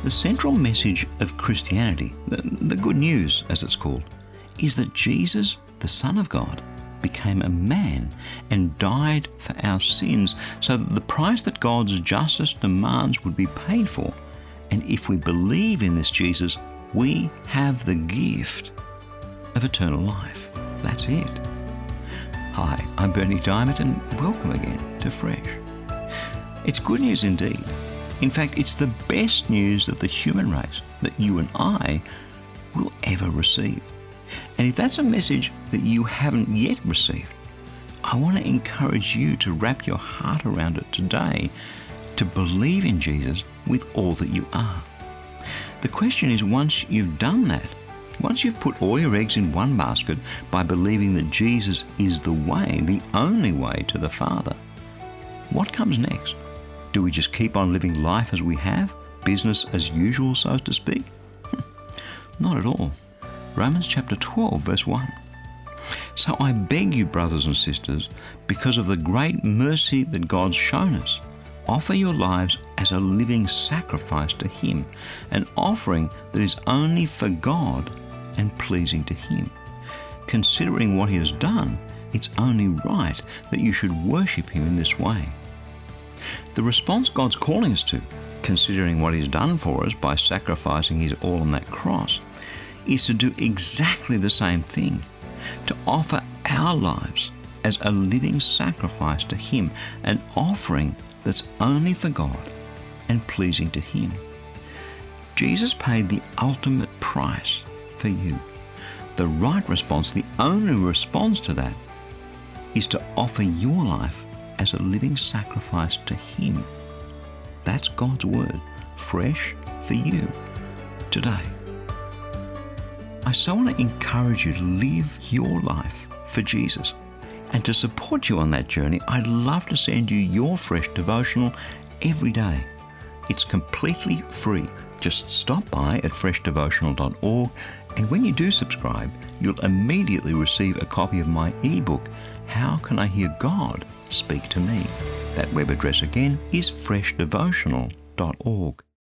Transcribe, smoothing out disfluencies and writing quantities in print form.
The central message of Christianity, the good news as it's called, is that Jesus, the Son of God, became a man and died for our sins so that the price that God's justice demands would be paid for. And if we believe in this Jesus, we have the gift of eternal life. That's it. Hi, I'm Bernie Diamond and welcome again to Fresh. It's good news indeed. In fact, it's the best news of the human race that you and I will ever receive. And if that's a message that you haven't yet received, I want to encourage you to wrap your heart around it today, to believe in Jesus with all that you are. The question is, once you've done that, once you've put all your eggs in one basket by believing that Jesus is the way, the only way to the Father, what comes next? Do we just keep on living life as we have? Business as usual, so to speak? Not at all. Romans chapter 12, verse 1. So I beg you, brothers and sisters, because of the great mercy that God's shown us, offer your lives as a living sacrifice to Him, an offering that is only for God and pleasing to Him. Considering what He has done, it's only right that you should worship Him in this way. The response God's calling us to, considering what He's done for us by sacrificing His all on that cross, is to do exactly the same thing, to offer our lives as a living sacrifice to Him, an offering that's only for God and pleasing to Him. Jesus paid the ultimate price for you. The right response, the only response to that, is to offer your life as a living sacrifice to Him. That's God's word, fresh for you today. I so want to encourage you to live your life for Jesus. And to support you on that journey, I'd love to send you your Fresh devotional every day. It's completely free. Just stop by at freshdevotional.org, and when you do subscribe, you'll immediately receive a copy of my ebook, How Can I Hear God Speak to Me? That web address again is freshdevotional.org.